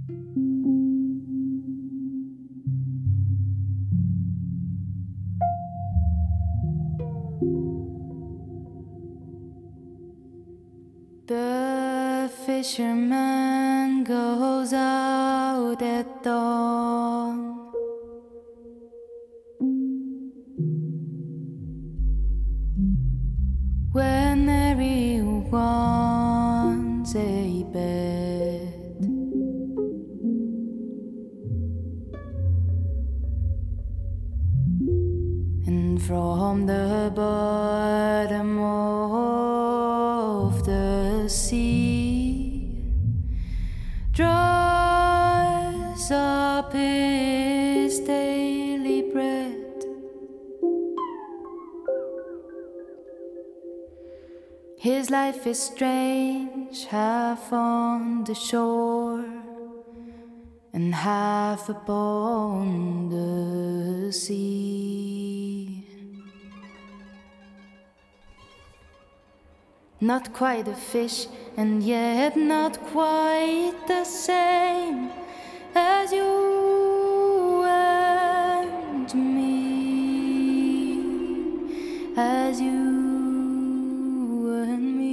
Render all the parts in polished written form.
The fisherman goes out at dawn. When everyone's a bed, and from the bottom of the sea draws up his daily bread. His life is strange, half on the shore and half upon the sea. Not quite a fish, and yet not quite the same as you and me, as you and me.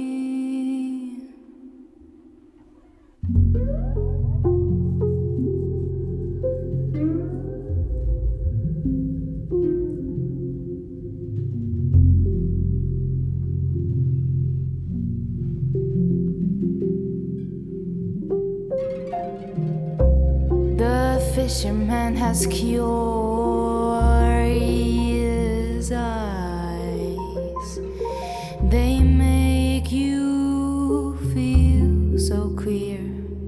The fisherman has curious eyes. They make you feel so queer.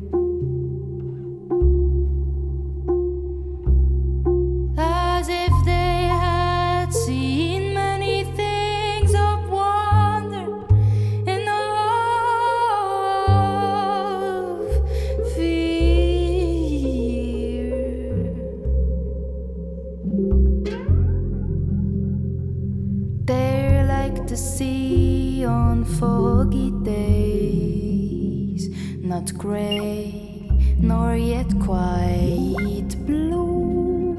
As if they had seen many things of wonder and of fear. They're like the sea on foggy days, not gray nor yet quite blue.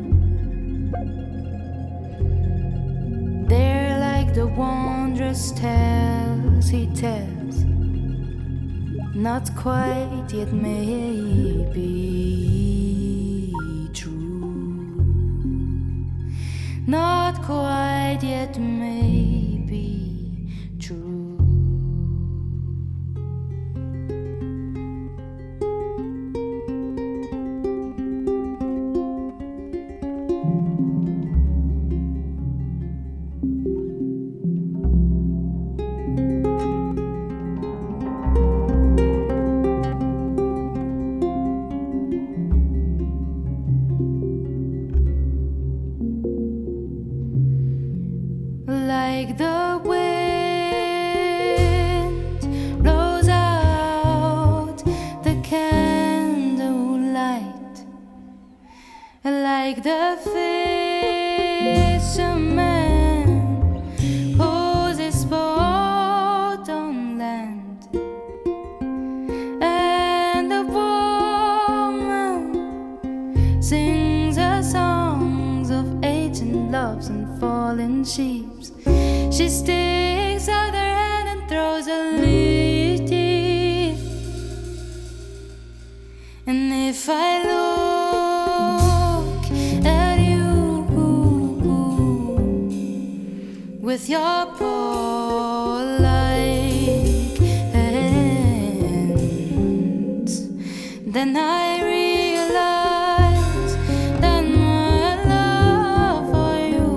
They're like the wondrous tales he tells, not quite yet maybe true, not quite yet maybe true. Like the wind blows out the candlelight, like the fisherman pulls his boat on land, and the woman sings her songs of ancient loves and fallen sheep. She sticks out her hand and throws a leaf. And if I look at you with your paw-like hands, then I realize that my love for you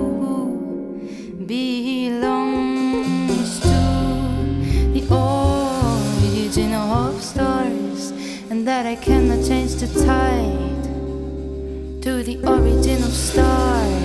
belongs to the origin of stars, and that I cannot change the tide to the origin of stars.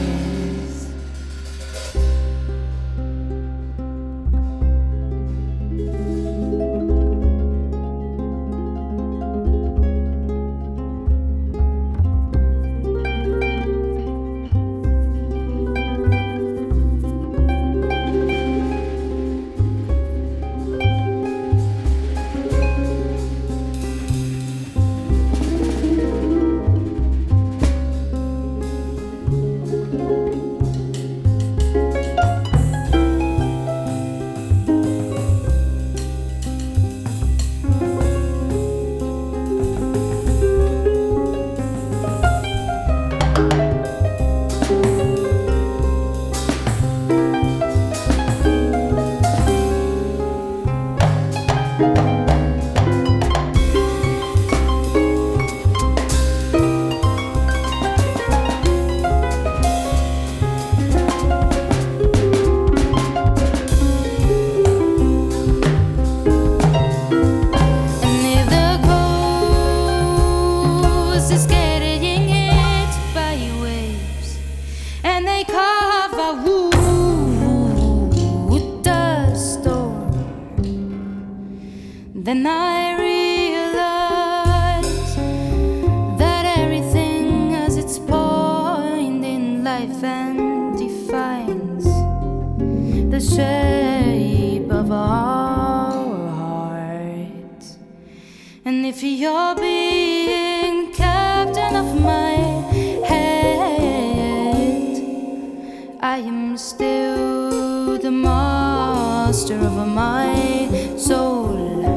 I realize that everything has its point in life and defines the shape of our hearts. And if you're being captain of my head, I am still the master of my soul.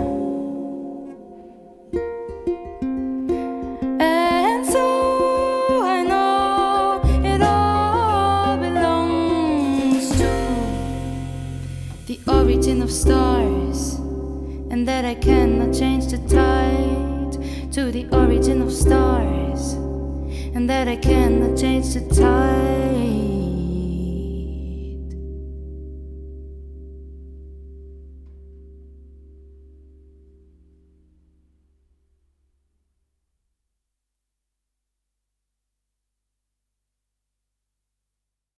And so I know it all belongs to the origin of stars, and that I cannot change the tide. To the origin of stars, and that I cannot change the tide.